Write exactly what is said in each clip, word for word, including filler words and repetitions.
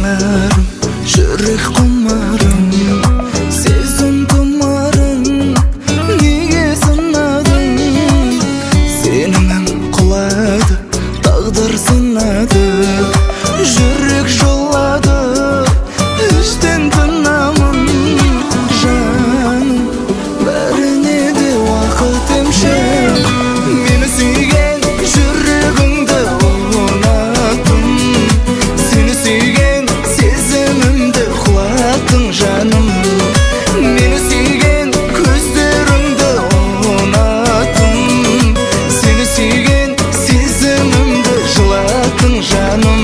жанарым, жүрек құмарым, сезім тұмарым, неге сынадың? Сенімім құлады, тағдыр сынады, жүрек жолады, іштен тынамын. Жаным, бәріне де уақыт емші, мені сүйген жүрегіңді ұнаттым, сені сүйген сезімімді құлаттың. Жаным, мені сүйген көздеріңді ұнаттым, сені сүйген сезімімді жылаттың. Жаным,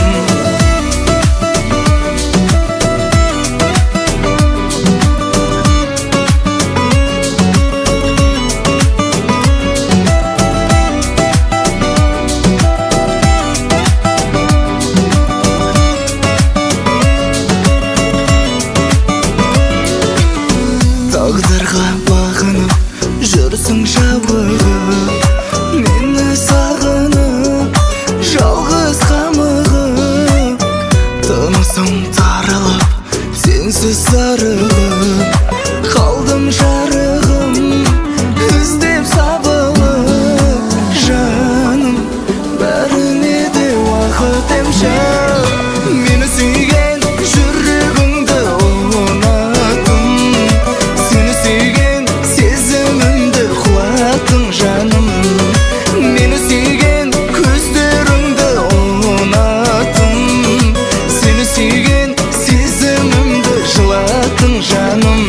тағдырға бағынып жүрсің жабығып, мені сағынып жалғыз қамығып, тынысым тарылып сенсіз зарығып, қалдым жарығым іздеп сабылып. Жаным, бәріне де уақыт емші, мені сүйген жүрегіңді ұнаттым, сені сүйген сезімімді құлаттың. Жаным, мені сүйген көздеріңді ұнаттым, сені сүйген сезімімді жылаттың. Жаным,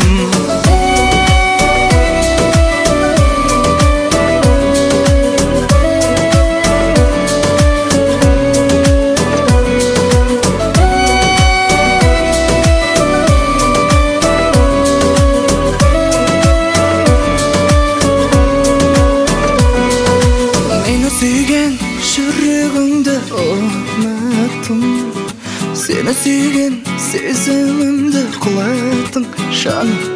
сүйген жүрегіңді ұнаттым, сені сүйген сезімімді құлаттың. Жаным,